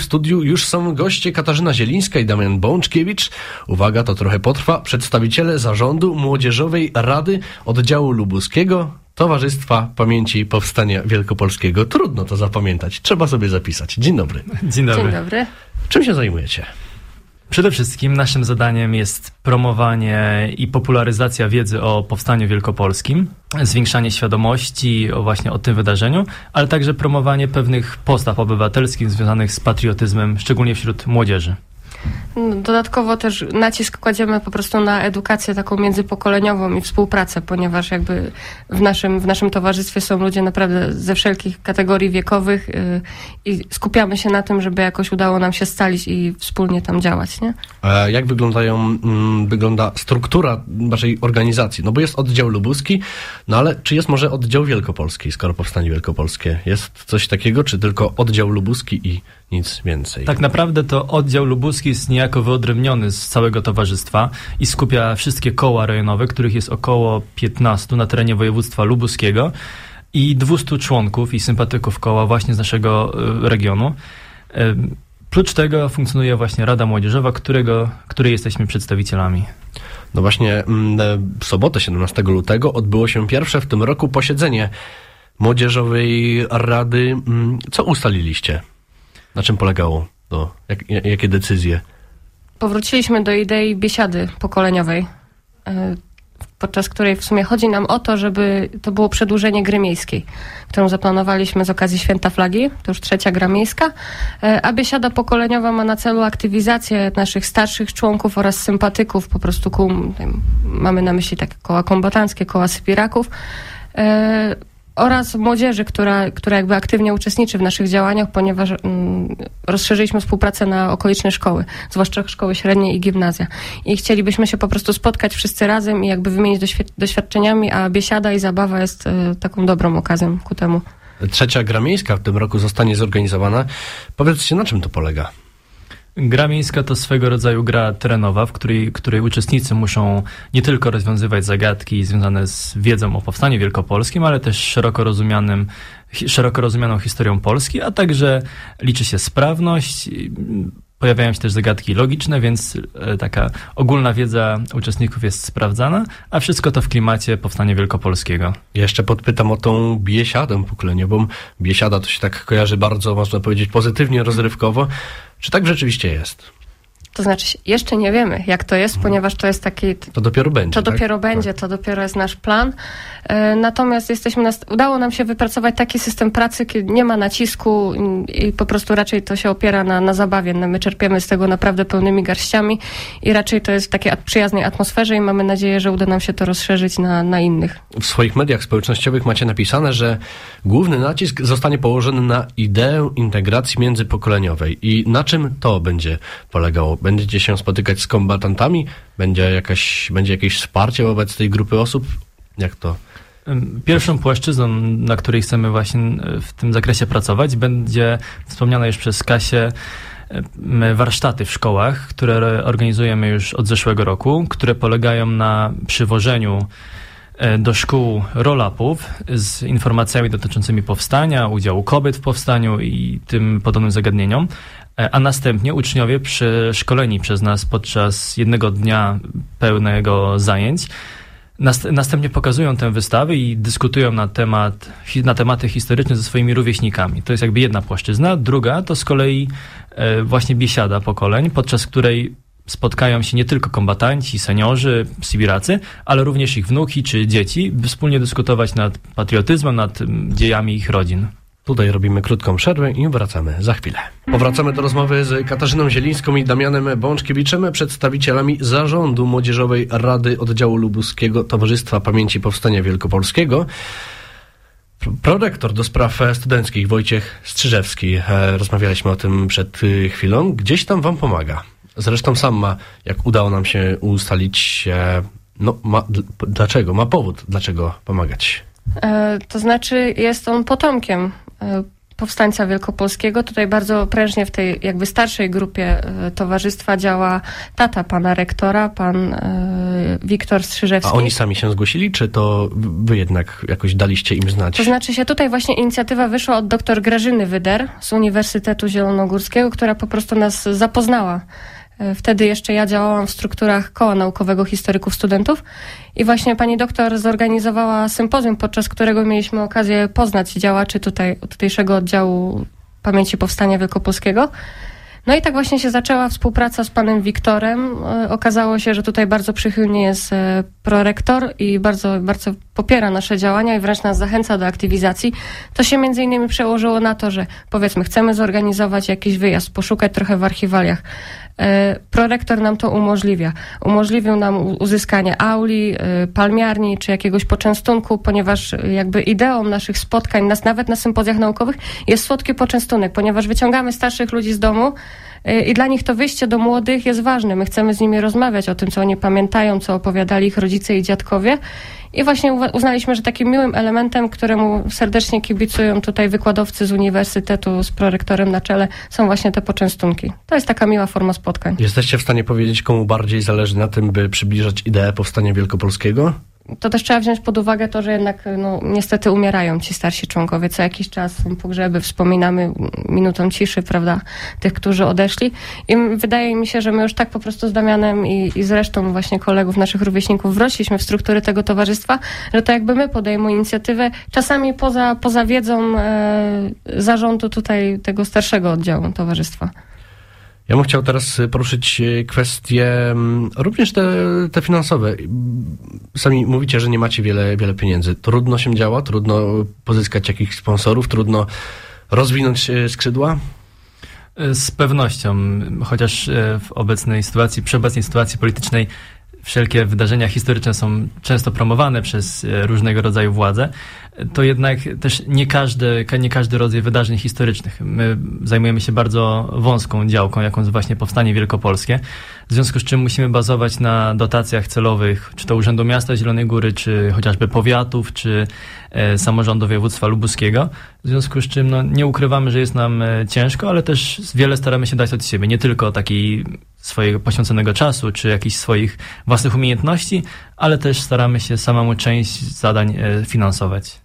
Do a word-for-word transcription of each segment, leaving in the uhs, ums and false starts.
studiu już są goście Katarzyna Zielińska i Damian Bączkiewicz. Uwaga, to trochę potrwa. Przedstawiciele zarządu Młodzieżowej Rady Oddziału Lubuskiego Towarzystwa Pamięci Powstania Wielkopolskiego. Trudno to zapamiętać. Trzeba sobie zapisać. Dzień dobry. Dzień dobry. Dzień dobry. Czym się zajmujecie? Przede wszystkim naszym zadaniem jest promowanie i popularyzacja wiedzy o Powstaniu Wielkopolskim, zwiększanie świadomości o właśnie o tym wydarzeniu, ale także promowanie pewnych postaw obywatelskich związanych z patriotyzmem, szczególnie wśród młodzieży. Dodatkowo też nacisk kładziemy po prostu na edukację taką międzypokoleniową i współpracę, ponieważ jakby w naszym, w naszym towarzystwie są ludzie naprawdę ze wszelkich kategorii wiekowych yy, i skupiamy się na tym, żeby jakoś udało nam się scalić i wspólnie tam działać, nie? A jak wyglądają, mm, wygląda struktura waszej organizacji? No bo jest oddział lubuski, no ale czy jest może oddział wielkopolski, skoro Powstanie Wielkopolskie? Jest coś takiego, czy tylko oddział lubuski i nic więcej? Tak naprawdę to oddział lubuski jest niejako wyodrębniony z całego towarzystwa i skupia wszystkie koła rejonowe, których jest około piętnaście na terenie województwa lubuskiego i dwieście członków i sympatyków koła właśnie z naszego y, regionu. Y, Prócz tego funkcjonuje właśnie Rada Młodzieżowa, którego, której jesteśmy przedstawicielami. No właśnie w sobotę siedemnastego lutego odbyło się pierwsze w tym roku posiedzenie Młodzieżowej Rady. Co ustaliliście? Na czym polegało to? Jak, jakie decyzje? Powróciliśmy do idei biesiady pokoleniowej, podczas której w sumie chodzi nam o to, żeby to było przedłużenie gry miejskiej, którą zaplanowaliśmy z okazji Święta Flagi, to już trzecia gra miejska, a biesiada pokoleniowa ma na celu aktywizację naszych starszych członków oraz sympatyków, po prostu kół, mamy na myśli takie koła kombatanckie, koła sypiraków, oraz młodzieży, która, która jakby aktywnie uczestniczy w naszych działaniach, ponieważ mm, rozszerzyliśmy współpracę na okoliczne szkoły, zwłaszcza szkoły średnie i gimnazja. I chcielibyśmy się po prostu spotkać wszyscy razem i jakby wymienić doświ- doświadczeniami, a biesiada i zabawa jest y, taką dobrą okazją ku temu. Trzecia gra miejska w tym roku zostanie zorganizowana. Powiedzcie, na czym to polega? Gra miejska to swego rodzaju gra terenowa, w której, której uczestnicy muszą nie tylko rozwiązywać zagadki związane z wiedzą o Powstaniu Wielkopolskim, ale też szeroko rozumianym, szeroko rozumianą historią Polski, a także liczy się sprawność. Pojawiają się też zagadki logiczne, więc taka ogólna wiedza uczestników jest sprawdzana, a wszystko to w klimacie Powstania Wielkopolskiego. Jeszcze podpytam o tą biesiadę pokoleniową. Biesiada to się tak kojarzy bardzo, można powiedzieć, pozytywnie, rozrywkowo. Czy tak rzeczywiście jest? To znaczy, jeszcze nie wiemy, jak to jest, ponieważ to jest taki... To dopiero będzie, To tak? dopiero będzie, to dopiero jest nasz plan. E, natomiast jesteśmy, nas, udało nam się wypracować taki system pracy, kiedy nie ma nacisku i, i po prostu raczej to się opiera na, na zabawie. No, my czerpiemy z tego naprawdę pełnymi garściami i raczej to jest w takiej przyjaznej atmosferze i mamy nadzieję, że uda nam się to rozszerzyć na, na innych. W swoich mediach społecznościowych macie napisane, że główny nacisk zostanie położony na ideę integracji międzypokoleniowej. I na czym to będzie polegało? Będziecie się spotykać z kombatantami? Będzie jakaś, będzie jakieś wsparcie wobec tej grupy osób? Jak to? Pierwszą płaszczyzną, na której chcemy właśnie w tym zakresie pracować, będzie wspomniane już przez Kasię warsztaty w szkołach, które organizujemy już od zeszłego roku, które polegają na przywożeniu do szkół roll-upów z informacjami dotyczącymi powstania, udziału kobiet w powstaniu i tym podobnym zagadnieniom, a następnie uczniowie przeszkoleni przez nas podczas jednego dnia pełnego zajęć następnie pokazują tę wystawę i dyskutują na temat, na tematy historyczne ze swoimi rówieśnikami. To jest jakby jedna płaszczyzna. Druga to z kolei właśnie biesiada pokoleń, podczas której spotkają się nie tylko kombatanci, seniorzy, sybiracy, ale również ich wnuki czy dzieci, by wspólnie dyskutować nad patriotyzmem, nad dziejami ich rodzin. Tutaj robimy krótką przerwę i wracamy za chwilę. Powracamy do rozmowy z Katarzyną Zielińską i Damianem Bączkiewiczem, przedstawicielami zarządu Młodzieżowej Rady Oddziału Lubuskiego Towarzystwa Pamięci Powstania Wielkopolskiego. Prorektor do spraw studenckich Wojciech Strzyżewski. Rozmawialiśmy o tym przed chwilą. Gdzieś tam wam pomaga. Zresztą sam ma, jak udało nam się ustalić, no ma, dlaczego, ma powód, dlaczego pomagać. E, to znaczy jest on potomkiem e, powstańca wielkopolskiego. Tutaj bardzo prężnie w tej jakby starszej grupie e, towarzystwa działa tata pana rektora, pan e, Wiktor Strzyżewski. A oni sami się zgłosili, czy to wy jednak jakoś daliście im znać? To znaczy się tutaj właśnie inicjatywa wyszła od doktor Grażyny Wyder z Uniwersytetu Zielonogórskiego, która po prostu nas zapoznała. Wtedy jeszcze ja działałam w strukturach Koła Naukowego Historyków Studentów i właśnie pani doktor zorganizowała sympozjum, podczas którego mieliśmy okazję poznać działaczy tutaj, tutejszego oddziału Pamięci Powstania Wielkopolskiego. No i tak właśnie się zaczęła współpraca z panem Wiktorem. Okazało się, że tutaj bardzo przychylnie jest prorektor i bardzo, bardzo popiera nasze działania i wręcz nas zachęca do aktywizacji. To się między innymi przełożyło na to, że powiedzmy chcemy zorganizować jakiś wyjazd, poszukać trochę w archiwaliach. Prorektor nam to umożliwia. Umożliwił nam uzyskanie auli, palmiarni czy jakiegoś poczęstunku, ponieważ jakby ideą naszych spotkań, nas nawet na sympozjach naukowych jest słodki poczęstunek, ponieważ wyciągamy starszych ludzi z domu i dla nich to wyjście do młodych jest ważne. My chcemy z nimi rozmawiać o tym, co oni pamiętają, co opowiadali ich rodzice i dziadkowie. I właśnie uznaliśmy, że takim miłym elementem, któremu serdecznie kibicują tutaj wykładowcy z uniwersytetu z prorektorem na czele, są właśnie te poczęstunki. To jest taka miła forma spotkań. Jesteście w stanie powiedzieć, komu bardziej zależy na tym, by przybliżać ideę powstania wielkopolskiego? To też trzeba wziąć pod uwagę to, że jednak no, niestety umierają ci starsi członkowie. Co jakiś czas są pogrzeby, wspominamy minutą ciszy, prawda, tych, którzy odeszli. I wydaje mi się, że my już tak po prostu z Damianem i, i z resztą właśnie kolegów, naszych rówieśników wrośliśmy w struktury tego towarzystwa, że to jakby my podejmujemy inicjatywę, czasami poza, poza wiedzą e, zarządu tutaj tego starszego oddziału towarzystwa. Ja bym chciał teraz poruszyć kwestie również te, te finansowe. Sami mówicie, że nie macie wiele, wiele pieniędzy. Trudno się działa, trudno pozyskać jakichś sponsorów, trudno rozwinąć skrzydła? Z pewnością, chociaż w obecnej sytuacji, przy obecnej sytuacji politycznej wszelkie wydarzenia historyczne są często promowane przez różnego rodzaju władze, to jednak też nie każdy, nie każdy rodzaj wydarzeń historycznych. My zajmujemy się bardzo wąską działką, jaką jest właśnie Powstanie Wielkopolskie, w związku z czym musimy bazować na dotacjach celowych, czy to Urzędu Miasta Zielonej Góry, czy chociażby powiatów, czy e, samorządu województwa lubuskiego, w związku z czym no, nie ukrywamy, że jest nam e, ciężko, ale też wiele staramy się dać od siebie, nie tylko takiej swojego poświęconego czasu, czy jakichś swoich własnych umiejętności, ale też staramy się samemu część zadań e, finansować.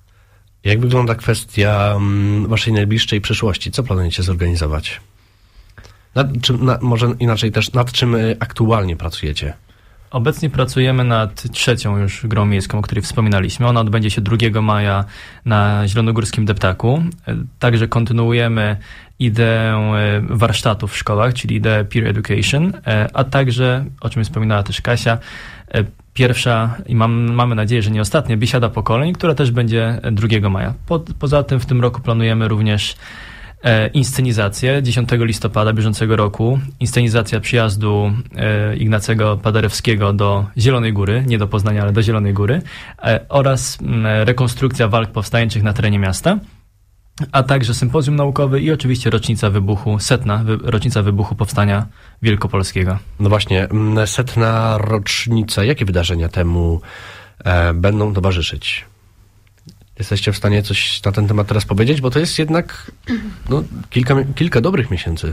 Jak wygląda kwestia um, waszej najbliższej przyszłości? Co planujecie zorganizować? Nad czym, na, może inaczej też, nad czym aktualnie pracujecie? Obecnie pracujemy nad trzecią już grą miejską, o której wspominaliśmy. Ona odbędzie się drugiego maja na Zielonogórskim Deptaku. Także kontynuujemy ideę warsztatów w szkołach, czyli ideę peer education, a także, o czym wspominała też Kasia, pierwsza i mam, mamy nadzieję, że nie ostatnia, biesiada pokoleń, która też będzie drugiego maja. Po, poza tym w tym roku planujemy również e, inscenizację dziesiątego listopada bieżącego roku. Inscenizacja przyjazdu e, Ignacego Paderewskiego do Zielonej Góry, nie do Poznania, ale do Zielonej Góry e, oraz m, rekonstrukcja walk powstańczych na terenie miasta, a także sympozjum naukowe i oczywiście rocznica wybuchu, setna wy, rocznica wybuchu Powstania Wielkopolskiego. No właśnie, setna rocznica. Jakie wydarzenia temu e, będą towarzyszyć? Jesteście w stanie coś na ten temat teraz powiedzieć? Bo to jest jednak no, kilka, kilka dobrych miesięcy.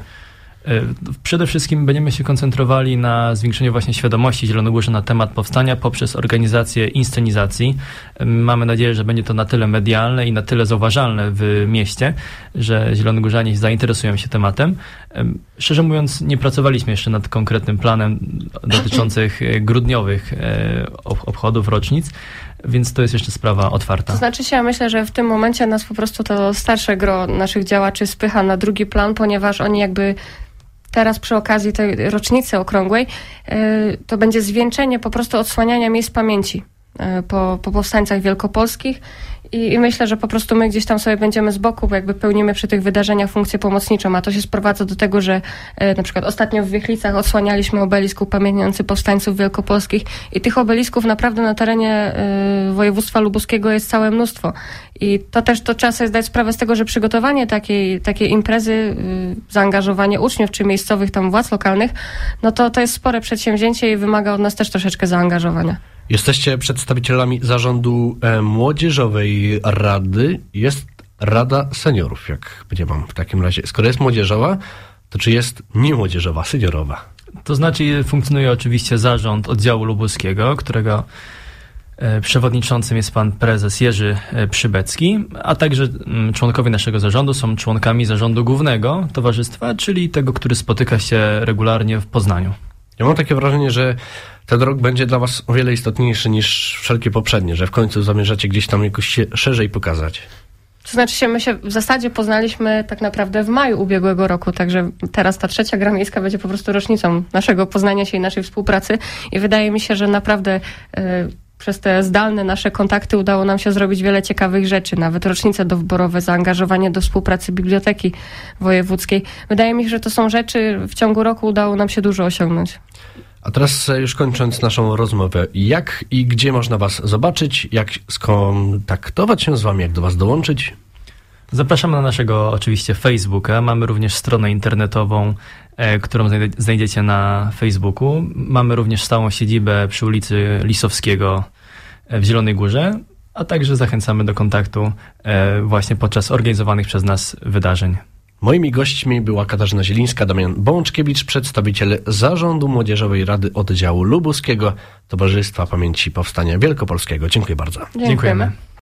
Przede wszystkim będziemy się koncentrowali na zwiększeniu właśnie świadomości Zielonogórzan na temat powstania poprzez organizację inscenizacji. Mamy nadzieję, że będzie to na tyle medialne i na tyle zauważalne w mieście, że zielonogórzanie zainteresują się tematem. Szczerze mówiąc, nie pracowaliśmy jeszcze nad konkretnym planem dotyczących grudniowych obchodów, rocznic, więc to jest jeszcze sprawa otwarta. To znaczy się, ja myślę, że w tym momencie nas po prostu to starsze gro naszych działaczy spycha na drugi plan, ponieważ oni jakby teraz przy okazji tej rocznicy okrągłej to będzie zwieńczenie po prostu odsłaniania miejsc pamięci po, po powstańcach wielkopolskich i, i myślę, że po prostu my gdzieś tam sobie będziemy z boku, bo jakby pełnimy przy tych wydarzeniach funkcję pomocniczą, a to się sprowadza do tego, że e, na przykład ostatnio w Wiechlicach odsłanialiśmy obelisk upamiętniający powstańców wielkopolskich i tych obelisków naprawdę na terenie e, województwa lubuskiego jest całe mnóstwo. I to też to trzeba sobie zdać sprawę z tego, że przygotowanie takiej, takiej imprezy, y, zaangażowanie uczniów czy miejscowych tam władz lokalnych, no to to jest spore przedsięwzięcie i wymaga od nas też troszeczkę zaangażowania. Jesteście przedstawicielami zarządu e, Młodzieżowej Rady. Jest Rada Seniorów, jak będzie mam w takim razie. Skoro jest młodzieżowa, to czy jest niemłodzieżowa, seniorowa? To znaczy funkcjonuje oczywiście zarząd oddziału lubuskiego, którego przewodniczącym jest pan prezes Jerzy Przybecki, a także członkowie naszego zarządu są członkami zarządu głównego towarzystwa, czyli tego, który spotyka się regularnie w Poznaniu. Ja mam takie wrażenie, że ten rok będzie dla was o wiele istotniejszy niż wszelkie poprzednie, że w końcu zamierzacie gdzieś tam jakoś się szerzej pokazać. To znaczy się, my się w zasadzie poznaliśmy tak naprawdę w maju ubiegłego roku, także teraz ta trzecia gra miejska będzie po prostu rocznicą naszego poznania się i naszej współpracy i wydaje mi się, że naprawdę yy, przez te zdalne nasze kontakty udało nam się zrobić wiele ciekawych rzeczy, nawet rocznice dowborowe, zaangażowanie do współpracy Biblioteki Wojewódzkiej. Wydaje mi się, że to są rzeczy, w ciągu roku udało nam się dużo osiągnąć. A teraz już kończąc naszą rozmowę, jak i gdzie można was zobaczyć, jak skontaktować się z wami, jak do was dołączyć? Zapraszamy na naszego oczywiście Facebooka. Mamy również stronę internetową, e, którą znajdziecie na Facebooku. Mamy również stałą siedzibę przy ulicy Lisowskiego w Zielonej Górze, a także zachęcamy do kontaktu e, właśnie podczas organizowanych przez nas wydarzeń. Moimi gośćmi była Katarzyna Zielińska, Damian Bączkiewicz, przedstawiciel Zarządu Młodzieżowej Rady Oddziału Lubuskiego Towarzystwa Pamięci Powstania Wielkopolskiego. Dziękuję bardzo. Dziękujemy. Dziękujemy.